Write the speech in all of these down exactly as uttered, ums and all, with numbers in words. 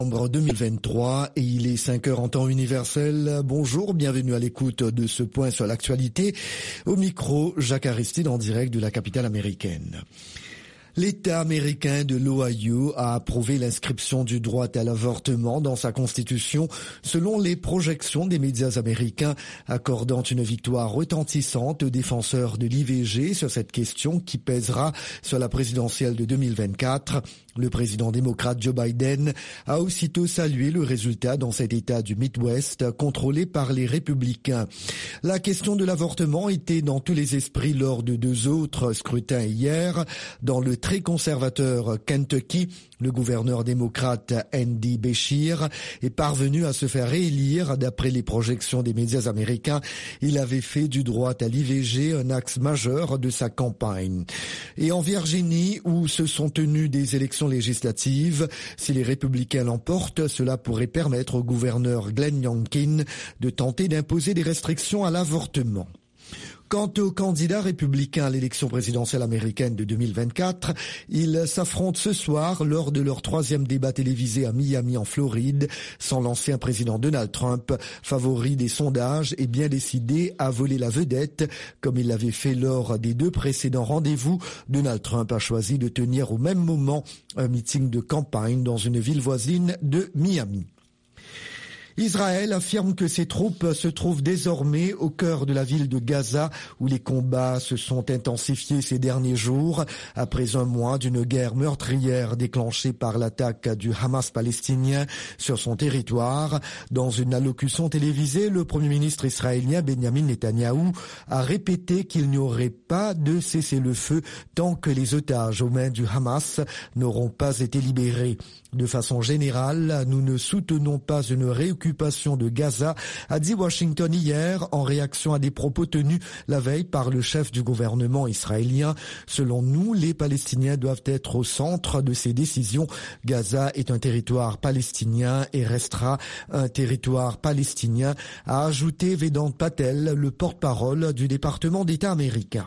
deux mille vingt-trois et il est cinq heures en temps universel. Bonjour, bienvenue à l'écoute de ce point sur l'actualité. Au micro, Jacques Aristide en direct de la capitale américaine. L'État américain de l'Ohio a approuvé l'inscription du droit à l'avortement dans sa constitution selon les projections des médias américains, accordant une victoire retentissante aux défenseurs de l'I V G sur cette question qui pèsera sur la présidentielle de deux mille vingt-quatre. Le président démocrate Joe Biden a aussitôt salué le résultat dans cet État du Midwest contrôlé par les républicains. La question de l'avortement était dans tous les esprits lors de deux autres scrutins hier. Dans le très conservateur Kentucky, le gouverneur démocrate Andy Beshear est parvenu à se faire réélire. D'après les projections des médias américains, il avait fait du droit à l'I V G un axe majeur de sa campagne. Et en Virginie, où se sont tenues des élections législatives, si les républicains l'emportent, cela pourrait permettre au gouverneur Glenn Youngkin de tenter d'imposer des restrictions à l'avortement. Quant aux candidats républicains à l'élection présidentielle américaine de deux mille vingt-quatre, ils s'affrontent ce soir lors de leur troisième débat télévisé à Miami en Floride, sans l'ancien président Donald Trump, favori des sondages et bien décidé à voler la vedette. Comme il l'avait fait lors des deux précédents rendez-vous, Donald Trump a choisi de tenir au même moment un meeting de campagne dans une ville voisine de Miami. Israël affirme que ses troupes se trouvent désormais au cœur de la ville de Gaza, où les combats se sont intensifiés ces derniers jours, après un mois d'une guerre meurtrière déclenchée par l'attaque du Hamas palestinien sur son territoire. Dans une allocution télévisée, le Premier ministre israélien Benjamin Netanyahou a répété qu'il n'y aurait pas de cessez-le-feu tant que les otages aux mains du Hamas n'auront pas été libérés. De façon générale, nous ne soutenons pas une réoccupation de Gaza, a dit Washington hier en réaction à des propos tenus la veille par le chef du gouvernement israélien. Selon nous, les Palestiniens doivent être au centre de ces décisions. Gaza est un territoire palestinien et restera un territoire palestinien, a ajouté Vedant Patel, le porte-parole du département d'État américain.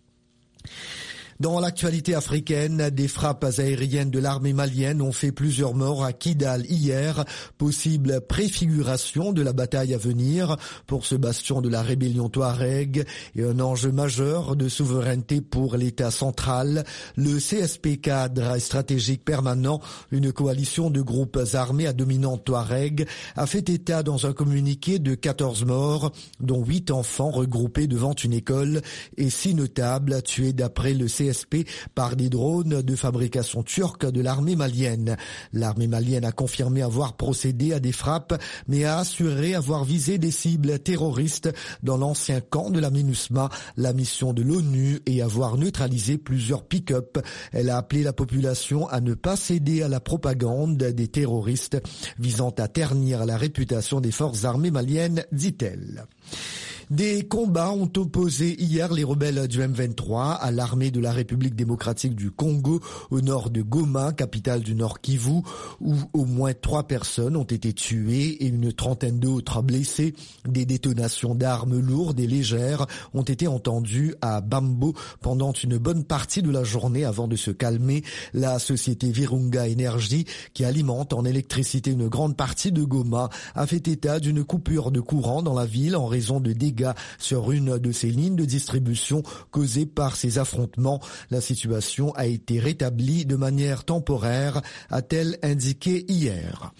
Dans l'actualité africaine, des frappes aériennes de l'armée malienne ont fait plusieurs morts à Kidal hier, possible préfiguration de la bataille à venir pour ce bastion de la rébellion Touareg et un enjeu majeur de souveraineté pour l'État central. Le C S P cadre stratégique permanent, une coalition de groupes armés à dominante Touareg, a fait état dans un communiqué de quatorze morts, dont huit enfants regroupés devant une école et six notables tués d'après le C S P par des drones de fabrication turque de l'armée malienne. L'armée malienne a confirmé avoir procédé à des frappes, mais a assuré avoir visé des cibles terroristes dans l'ancien camp de la MINUSMA, la mission de l'ONU, et avoir neutralisé plusieurs pick-up. Elle a appelé la population à ne pas céder à la propagande des terroristes visant à ternir la réputation des forces armées maliennes, dit-elle. Des combats ont opposé hier les rebelles du M vingt-trois à l'armée de la République démocratique du Congo au nord de Goma, capitale du Nord Kivu, où au moins trois personnes ont été tuées et une trentaine d'autres blessées. Des détonations d'armes lourdes et légères ont été entendues à Bambo pendant une bonne partie de la journée avant de se calmer. La société Virunga Energy, qui alimente en électricité une grande partie de Goma, a fait état d'une coupure de courant dans la ville en raison de dégâts sur une de ces lignes de distribution causées par ces affrontements. La situation a été rétablie de manière temporaire, a-t-elle indiqué hier.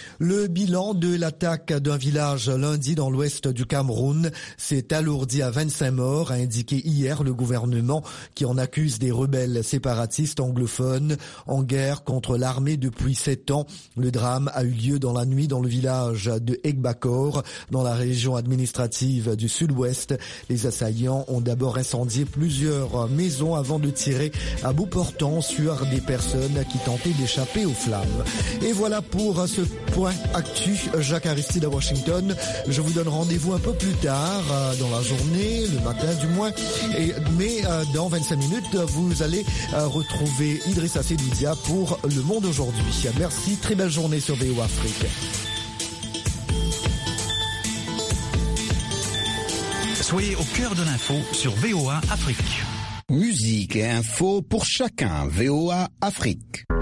Le bilan de l'attaque d'un village lundi dans l'ouest du Cameroun s'est alourdi à vingt-cinq morts, a indiqué hier le gouvernement qui en accuse des rebelles séparatistes anglophones en guerre contre l'armée depuis sept ans. Le drame a eu lieu dans la nuit dans le village de Egbakor, dans la région administrative du sud-ouest. Les assaillants ont d'abord incendié plusieurs maisons avant de tirer à bout portant sur des personnes qui tentaient d'échapper aux flammes. Et voilà pour ce point actu. Jacques Aristide à Washington. Je vous donne rendez-vous un peu plus tard euh, dans la journée, le matin du moins. Et, mais euh, dans vingt-cinq minutes, vous allez euh, retrouver Idrissa Sedoudia pour Le Monde aujourd'hui. Merci, très belle journée sur V O A Afrique. Soyez au cœur de l'info sur V O A Afrique. Musique et info pour chacun. V O A Afrique.